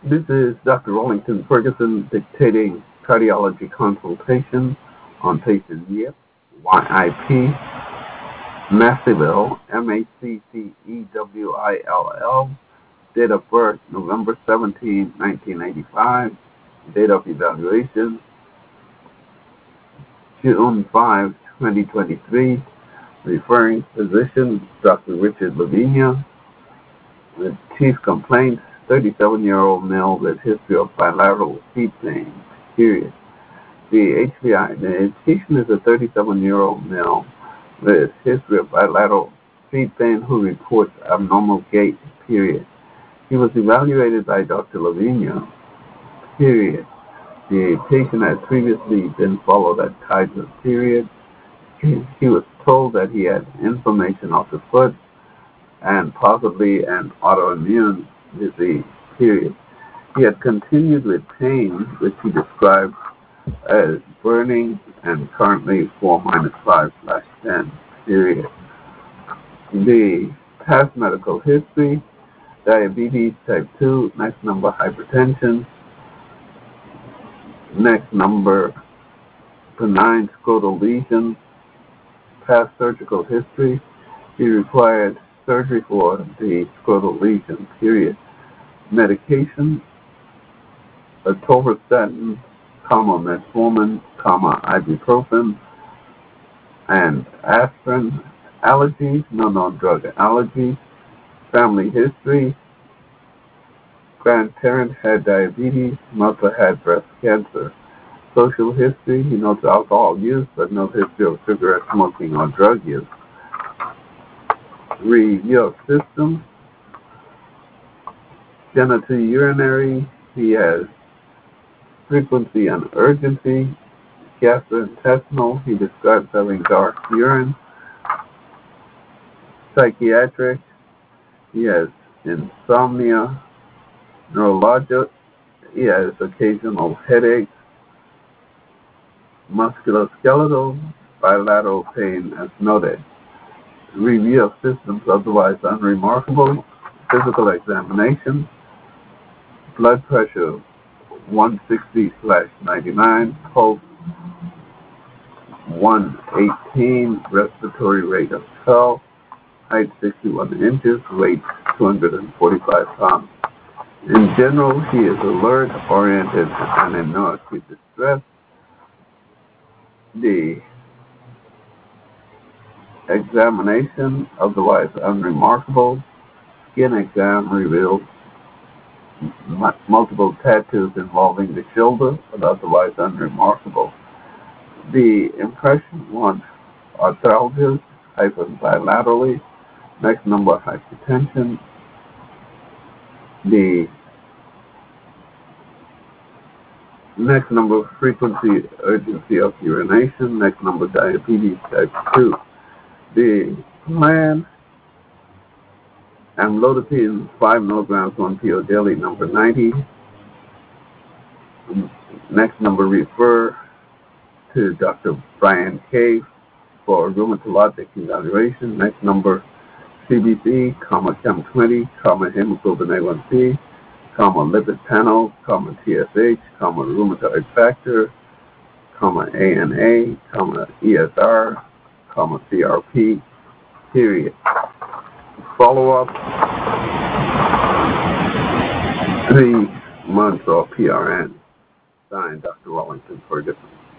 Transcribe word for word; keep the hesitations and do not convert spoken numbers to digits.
This is Doctor Wellington Ferguson dictating cardiology consultation on patient Yip, Y I P, Macceville, M A C C E W I L L, date of birth November seventeenth, nineteen eighty-five, date of evaluation June fifth, twenty twenty-three, referring physician Doctor Richard Lavinia, with chief complaints thirty-seven-year-old male with history of bilateral feet pain, period. The H B I, the patient is a thirty-seven-year-old male with history of bilateral feet pain who reports abnormal gait, period. He was evaluated by Doctor Lavinia, period. The patient had previously been followed at Kaiser, period. He, he was told that he had inflammation of the foot and possibly an autoimmune disease, period. He had continued with pain, which he described as burning and currently four minus five slash ten, period. The past medical history, diabetes type two, next number hypertension, next number benign scrotal lesions, past surgical history. He required surgery for the scrotal lesion, period. Medication, atorvastatin, comma, metformin, comma, ibuprofen, and aspirin. Allergies, no known drug allergies. Family history, grandparent had diabetes, mother had breast cancer. Social history, he notes alcohol use, but no history of cigarette smoking or drug use. Review of systems, genitourinary, he has frequency and urgency. Gastrointestinal, he describes having dark urine. Psychiatric, he has insomnia. Neurologic, he has occasional headaches. Musculoskeletal, bilateral pain as noted. Review of systems otherwise unremarkable. Physical examination, blood pressure one sixty slash ninety-nine, pulse one eighteen, respiratory rate of twelve, height sixty-one inches, weight two hundred forty-five pounds. In general, he is alert, oriented, and in no acute distress. The examination, otherwise unremarkable. Skin exam reveals m- multiple tattoos involving the shoulder, but otherwise unremarkable. The impression one, arthralgias, hyphen bilaterally, next number hypertension. The next number frequency, urgency of urination, next number diabetes type two. The plan, amlodipine five milligrams one pill daily, number ninety. Next number refer to Doctor Brian Cave for rheumatologic evaluation. Next number C B C, comma Chem twenty, comma hemoglobin A one C, comma lipid panel, comma T S H, comma rheumatoid factor, comma A N A, comma E S R, comma C R P, period. Follow-up, three months of P R N. Signed, Doctor Wellington Ferguson.